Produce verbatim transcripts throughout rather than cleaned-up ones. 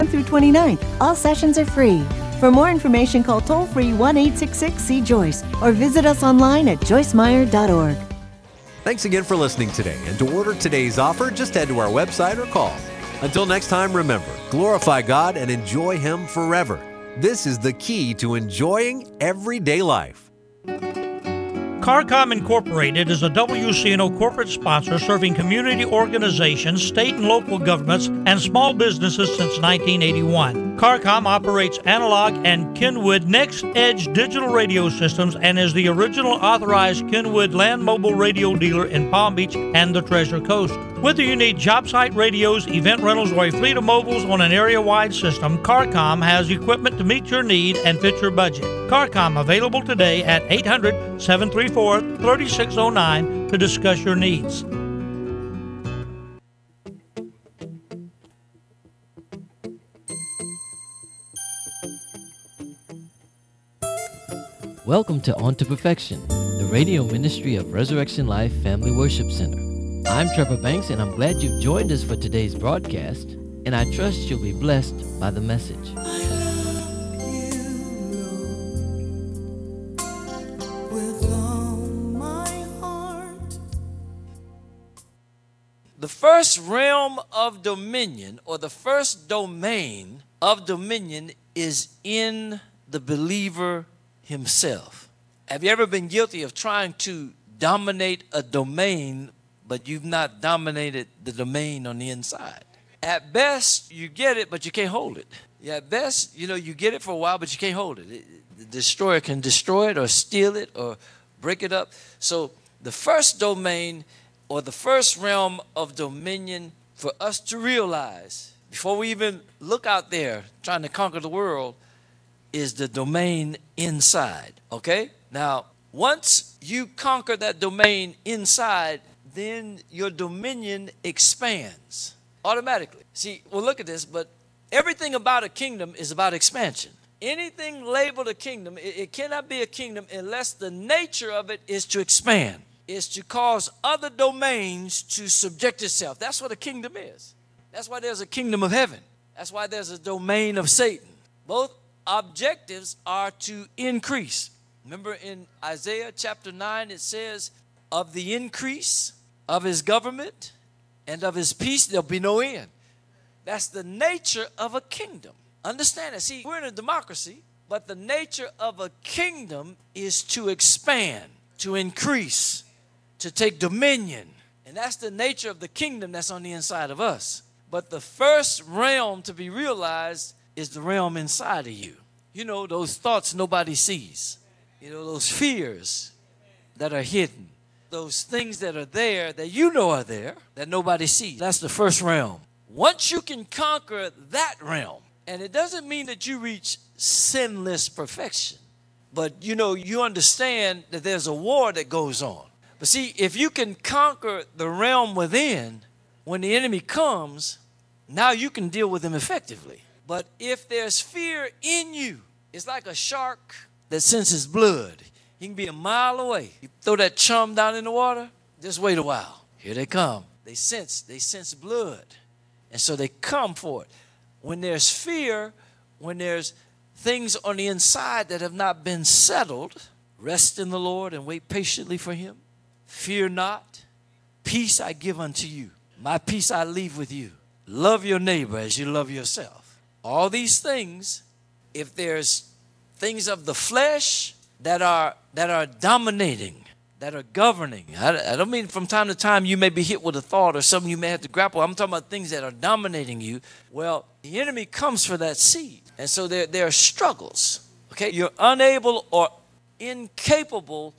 through twenty-ninth. All sessions are free. For more information, call toll-free one eight six six C Joyce or visit us online at joyce meyer dot org. Thanks again for listening today. And to order today's offer, just head to our website or call. Until next time, remember, glorify God and enjoy Him forever. This is the key to enjoying everyday life. CARCOM Incorporated is a W C N O corporate sponsor serving community organizations, state and local governments, and small businesses since nineteen eighty-one. CARCOM operates analog and Kenwood Next Edge digital radio systems and is the original authorized Kenwood land mobile radio dealer in Palm Beach and the Treasure Coast. Whether you need job site radios, event rentals, or a fleet of mobiles on an area-wide system, CARCOM has equipment to meet your need and fit your budget. CARCOM available today at eight hundred, seven three four, three six zero nine to discuss your needs. Welcome to On to Perfection, the radio ministry of Resurrection Life Family Worship Center. I'm Trevor Banks, and I'm glad you've joined us for today's broadcast, and I trust you'll be blessed by the message. The first realm of dominion, or the first domain of dominion, is in the believer himself. Have you ever been guilty of trying to dominate a domain, but you've not dominated the domain on the inside? At best, you get it, but you can't hold it. Yeah, at best, you know, you get it for a while, but you can't hold it. it. The destroyer can destroy it or steal it or break it up. So the first domain, or the first realm of dominion for us to realize, before we even look out there trying to conquer the world, is the domain inside, okay? Now, once you conquer that domain inside, then your dominion expands automatically. See, well, look at this, but everything about a kingdom is about expansion. Anything labeled a kingdom, it, it cannot be a kingdom unless the nature of it is to expand, is to cause other domains to subject itself. That's what a kingdom is. That's why there's a kingdom of heaven. That's why there's a domain of Satan. Both objectives are to increase. Remember in Isaiah chapter nine, it says, of the increase of his government and of his peace, there'll be no end. That's the nature of a kingdom. Understand it. See, we're in a democracy, but the nature of a kingdom is to expand, to increase, to take dominion. And that's the nature of the kingdom that's on the inside of us. But the first realm to be realized is the realm inside of you. You know, those thoughts nobody sees. You know, those fears that are hidden. Those things that are there that you know are there that nobody sees. That's the first realm. Once you can conquer that realm, and it doesn't mean that you reach sinless perfection, but you know, you understand that there's a war that goes on. But see, if you can conquer the realm within, when the enemy comes, now you can deal with him effectively. But if there's fear in you, it's like a shark that senses blood. He can be a mile away. You throw that chum down in the water, just wait a while. Here they come. They sense, they sense blood. And so they come for it. When there's fear, when there's things on the inside that have not been settled, rest in the Lord and wait patiently for him. Fear not. Peace I give unto you. My peace I leave with you. Love your neighbor as you love yourself. All these things, if there's things of the flesh that are that are dominating, that are governing. I, I don't mean from time to time you may be hit with a thought or something you may have to grapple. I'm talking about things that are dominating you. Well, the enemy comes for that seed. And so there, there are struggles. Okay, you're unable or incapable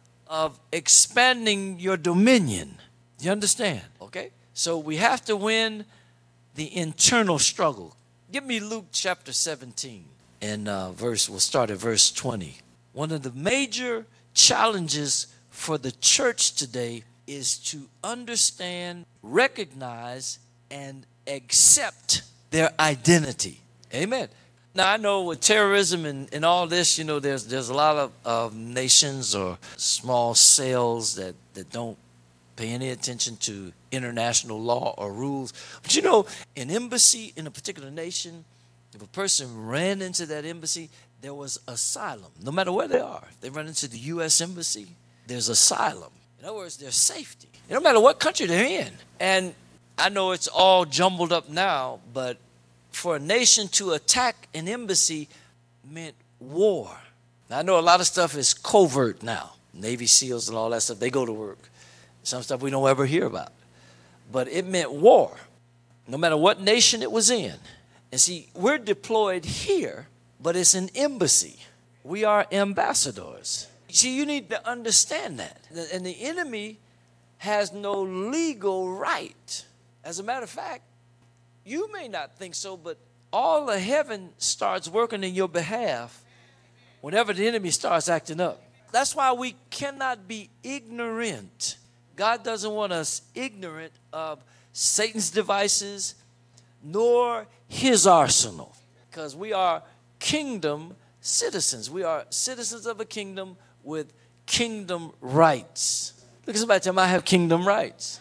of expanding your dominion. You understand? Okay? So we have to win the internal struggle. Give me Luke chapter seventeen, and uh, verse. We'll start at verse twenty. One of the major challenges for the church today is to understand, recognize, and accept their identity. Amen. Now, I know with terrorism and, and all this, you know, there's there's a lot of, of nations or small cells that, that don't pay any attention to international law or rules. But you know, an embassy in a particular nation, if a person ran into that embassy, there was asylum, no matter where they are. If they run into the U S embassy, there's asylum. In other words, there's safety. No matter what country they're in. And I know it's all jumbled up now, but for a nation to attack an embassy meant war. Now, I know a lot of stuff is covert now. Navy SEALs and all that stuff, they go to work. Some stuff we don't ever hear about. But it meant war, no matter what nation it was in. And see, we're deployed here, but it's an embassy. We are ambassadors. See, you need to understand that. And the enemy has no legal right. As a matter of fact, you may not think so, but all of heaven starts working in your behalf whenever the enemy starts acting up. That's why we cannot be ignorant. God doesn't want us ignorant of Satan's devices nor his arsenal, because we are kingdom citizens. We are citizens of a kingdom with kingdom rights. Look at somebody tell me, I have kingdom rights.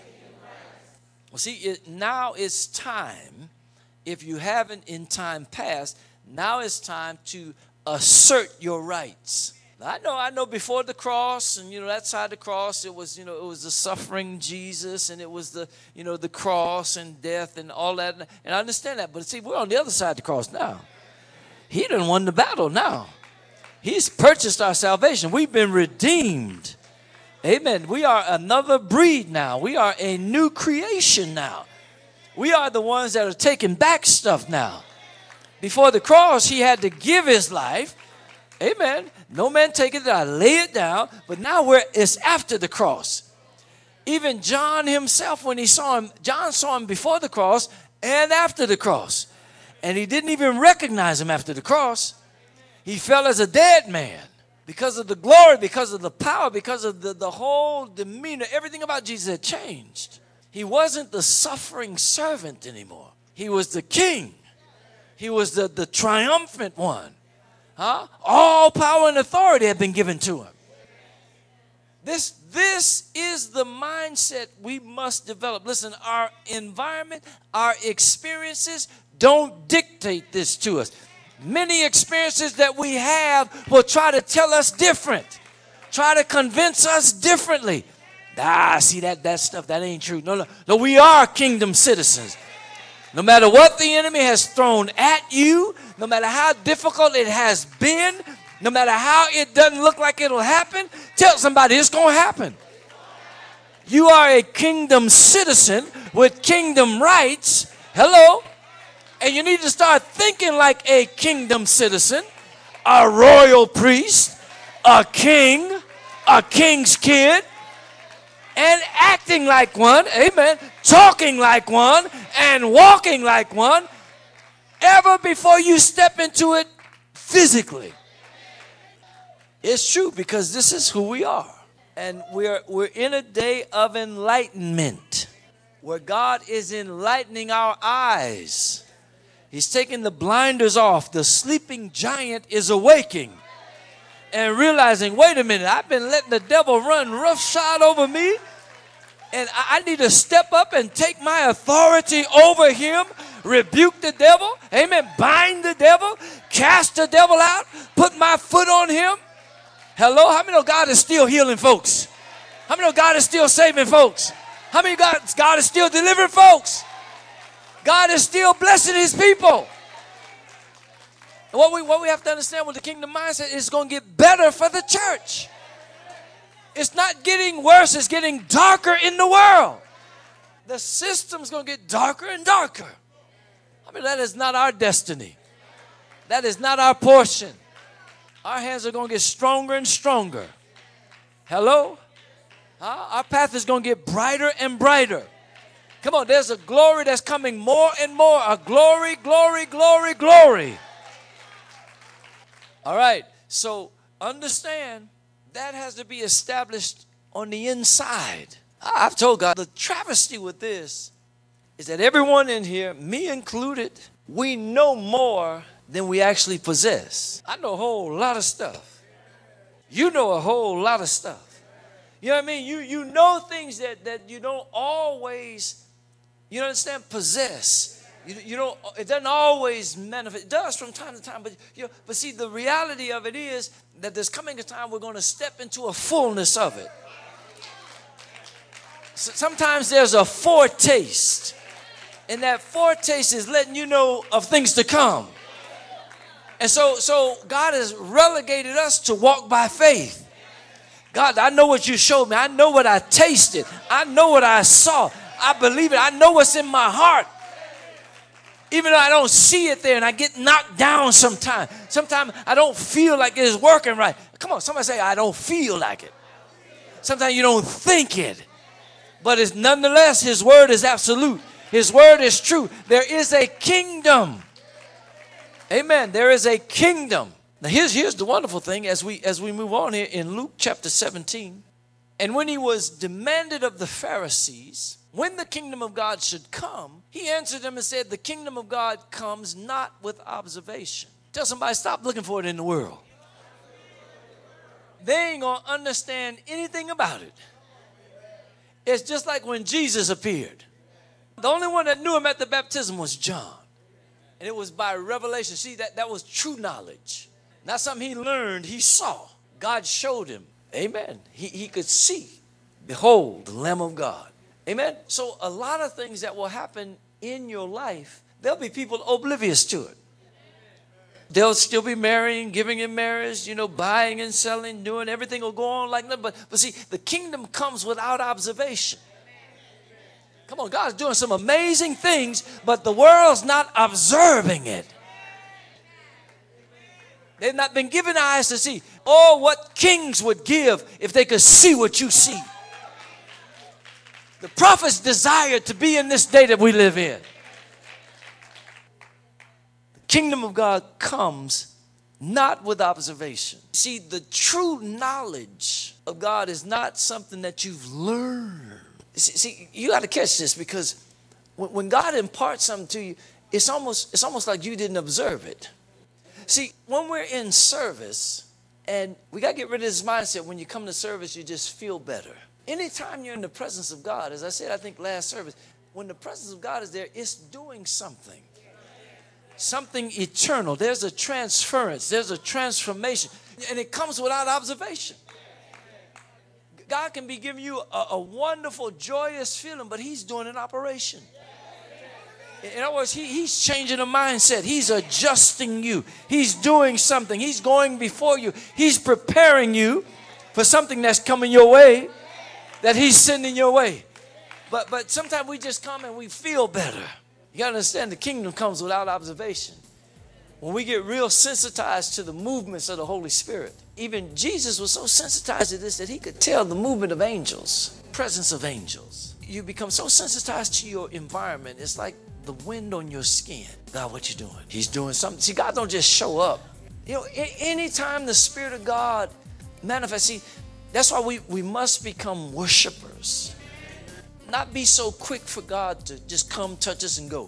Well, see, it, now it's time, if you haven't in time past, now it's time to assert your rights. I know, I know before the cross, and, you know, that side of the cross, it was, you know, it was the suffering Jesus, and it was the, you know, the cross and death and all that. And I understand that. But see, we're on the other side of the cross now. He done won the battle now. He's purchased our salvation. We've been redeemed. Amen. We are another breed now. We are a new creation now. We are the ones that are taking back stuff now. Before the cross, he had to give his life. Amen. No man take it, I lay it down. But now we're, it's after the cross. Even John himself, when he saw him, John saw him before the cross and after the cross. And he didn't even recognize him after the cross. He fell as a dead man because of the glory, because of the power, because of the, the whole demeanor. Everything about Jesus had changed. He wasn't the suffering servant anymore. He was the king. He was the, the triumphant one. Huh? All power and authority had been given to him. This, this is the mindset we must develop. Listen, our environment, our experiences don't dictate this to us. Many experiences that we have will try to tell us different, try to convince us differently. Ah, see that, that stuff, that ain't true. No, no, no, we are kingdom citizens. No matter what the enemy has thrown at you, no matter how difficult it has been, no matter how it doesn't look like it'll happen, tell somebody it's going to happen. You are a kingdom citizen with kingdom rights. Hello? And you need to start thinking like a kingdom citizen, a royal priest, a king, a king's kid, and acting like one, amen, talking like one, and walking like one, ever before you step into it physically. It's true, because this is who we are. And we're, we're in a day of enlightenment, where God is enlightening our eyes. He's taking the blinders off. The sleeping giant is awaking and realizing, wait a minute, I've been letting the devil run roughshod over me, and I need to step up and take my authority over him, rebuke the devil, amen, bind the devil, cast the devil out, put my foot on him. Hello, how many know God is still healing folks? How many know God is still saving folks? How many God, God is still delivering folks? God is still blessing his people. And what we, what we have to understand with the kingdom mindset is going to get better for the church. It's not getting worse, it's getting darker in the world. The system's going to get darker and darker. I mean, that is not our destiny. That is not our portion. Our hands are going to get stronger and stronger. Hello? Huh? Our path is going to get brighter and brighter. Come on, there's a glory that's coming more and more. A glory, glory, glory, glory. All right, so understand that has to be established on the inside. I've told God the travesty with this is that everyone in here, me included, we know more than we actually possess. I know a whole lot of stuff. You know a whole lot of stuff. You know what I mean? You, you know things that, that you don't always, you understand, possess. You, you don't, it doesn't always manifest. It does from time to time. But, you know, but see, the reality of it is that there's coming a time we're going to step into a fullness of it. So sometimes there's a foretaste. And that foretaste is letting you know of things to come. And so, so God has relegated us to walk by faith. God, I know what you showed me. I know what I tasted. I know what I saw. I believe it. I know what's in my heart. Even though I don't see it there and I get knocked down sometimes. Sometimes I don't feel like it is working right. Come on, somebody say, I don't feel like it. Sometimes you don't think it. But it's nonetheless, his word is absolute. His word is true. There is a kingdom. Amen. There is a kingdom. Now here's, here's the wonderful thing as we, as we move on here in Luke chapter seventeen. And when he was demanded of the Pharisees, when the kingdom of God should come, he answered them and said, the kingdom of God comes not with observation. Tell somebody, stop looking for it in the world. They ain't going to understand anything about it. It's just like when Jesus appeared. The only one that knew him at the baptism was John. And it was by revelation. See, that, that was true knowledge. Not something he learned, he saw. God showed him. Amen. He, he could see. Behold, the Lamb of God. Amen. So a lot of things that will happen in your life, there'll be people oblivious to it. They'll still be marrying, giving in marriage, you know, buying and selling, doing everything will go on like that. But, but see, the kingdom comes without observation. Come on, God's doing some amazing things, but the world's not observing it. They've not been given eyes to see. Oh, what kings would give if they could see what you see. The prophets desired to be in this day that we live in. The kingdom of God comes not with observation. See, the true knowledge of God is not something that you've learned. See, see you got to catch this, because when, when God imparts something to you, it's almost, it's almost like you didn't observe it. See, when we're in service, and we got to get rid of this mindset, when you come to service, you just feel better. Anytime you're in the presence of God, as I said, I think last service, when the presence of God is there, it's doing something. Something eternal. There's a transference. There's a transformation. And it comes without observation. God can be giving you a, a wonderful, joyous feeling, but he's doing an operation. In other words, he, he's changing the mindset. He's adjusting you. He's doing something. He's going before you. He's preparing you for something that's coming your way, that he's sending your way. But but sometimes we just come and we feel better. You got to understand, the kingdom comes without observation. When we get real sensitized to the movements of the Holy Spirit. Even Jesus was so sensitized to this that he could tell the movement of angels, presence of angels. You become so sensitized to your environment. It's like the wind on your skin. God, what you doing? He's doing something. See, God don't just show up. You know, anytime the Spirit of God manifests, see, that's why we, we must become worshipers. Not be so quick for God to just come, touch us, and go.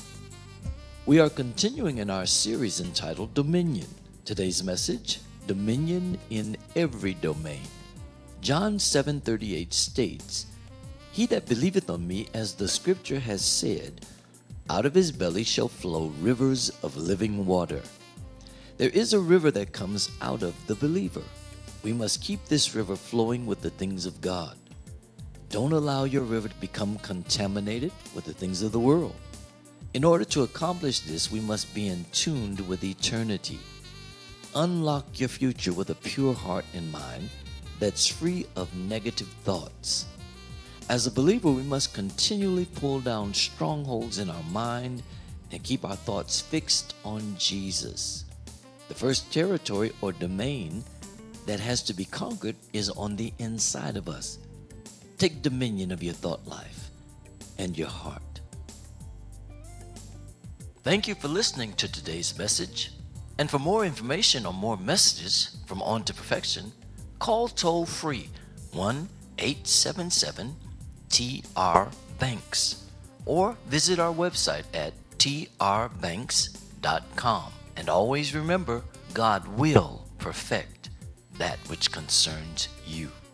We are continuing in our series entitled Dominion. Today's message, Dominion in Every Domain. John seven thirty-eight states, He that believeth on me, as the scripture has said, out of his belly shall flow rivers of living water. There is a river that comes out of the believer. We must keep this river flowing with the things of God. Don't allow your river to become contaminated with the things of the world. In order to accomplish this, we must be in tune with eternity. Unlock your future with a pure heart and mind that's free of negative thoughts. As a believer, we must continually pull down strongholds in our mind and keep our thoughts fixed on Jesus. The first territory or domain that has to be conquered is on the inside of us. Take dominion of your thought life and your heart. Thank you for listening to today's message. And for more information or more messages from On to Perfection, call toll free one eight seven seven T R Banks or visit our website at T R banks dot com. And always remember, God will perfect that which concerns you.